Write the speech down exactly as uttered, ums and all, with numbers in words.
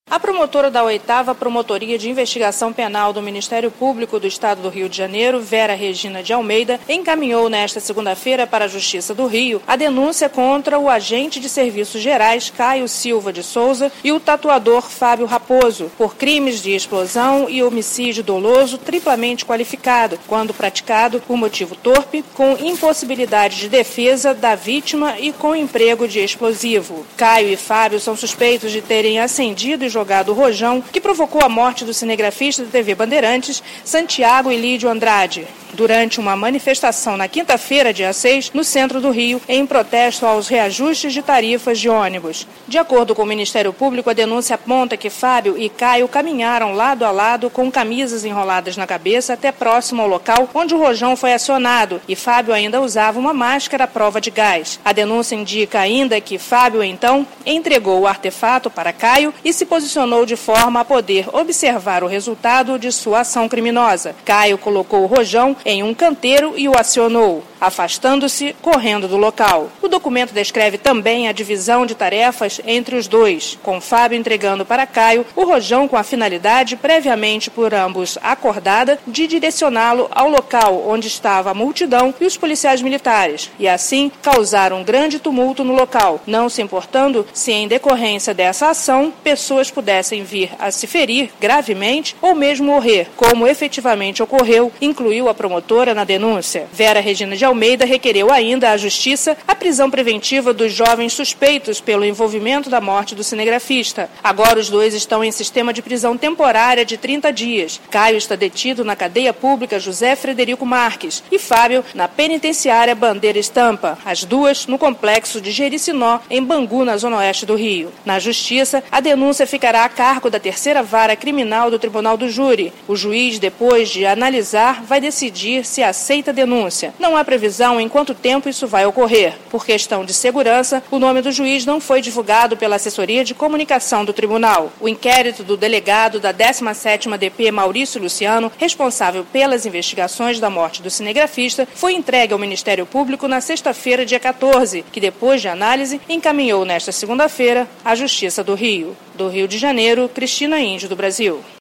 A promotora da oitava Promotoria de Investigação Penal do Ministério Público do Estado do Rio de Janeiro, Vera Regina de Almeida, encaminhou nesta segunda-feira para a Justiça do Rio a denúncia contra o agente de Serviços Gerais Caio Silva de Souza e o tatuador Fábio Raposo por crimes de explosão e homicídio doloso triplamente qualificado, quando praticado por motivo torpe, com impossibilidade de defesa da vítima e com emprego de explosivo. Caio e Fábio são suspeitos de terem acendido e jogado o rojão que provocou a morte do cinegrafista da T V Bandeirantes, Santiago Elídio Andrade, durante uma manifestação na quinta-feira, dia seis, no centro do Rio, em protesto aos reajustes de tarifas de ônibus. De acordo com o Ministério Público, a denúncia aponta que Fábio e Caio caminharam lado a lado com camisas enroladas na cabeça até próximo ao local onde o rojão foi acionado, e Fábio ainda usava uma máscara à prova de gás. A denúncia indica ainda que Fábio, então, entregou o artefato para Caio e se posicionou de forma a poder observar o resultado de sua ação criminosa. Caio colocou o rojão em um canteiro e o acionou, afastando-se, correndo do local. O documento descreve também a divisão de tarefas entre os dois, com Fábio entregando para Caio o rojão com a finalidade, previamente por ambos acordada, de direcioná-lo ao local onde estava a multidão e os policiais militares, e assim causar um grande tumulto no local, não se importando se em decorrência dessa ação pessoas pudessem vir a se ferir gravemente ou mesmo morrer, como efetivamente ocorreu, incluiu a promotora na denúncia. Vera Regina de Almeida requereu ainda à Justiça a prisão preventiva dos jovens suspeitos pelo envolvimento da morte do cinegrafista. Agora os dois estão em sistema de prisão temporária de trinta dias. Caio está detido na cadeia pública José Frederico Marques e Fábio na penitenciária Bandeira Estampa, as duas no complexo de Jericinó, em Bangu, na zona oeste do Rio. Na Justiça, a denúncia ficará a cargo da terceira vara criminal do Tribunal do Júri. O juiz, depois de analisar, vai decidir se aceita a denúncia. Não há previsão em quanto tempo isso vai ocorrer. Por questão de segurança, o nome do juiz não foi divulgado pela assessoria de comunicação do tribunal. O inquérito do delegado da décima sétima D P, Maurício Luciano, responsável pelas investigações da morte do cinegrafista, foi entregue ao Ministério Público na sexta-feira, dia quatorze, que depois de análise encaminhou nesta segunda-feira à Justiça do Rio. Do Rio de Janeiro, Cristina Índio, do Brasil.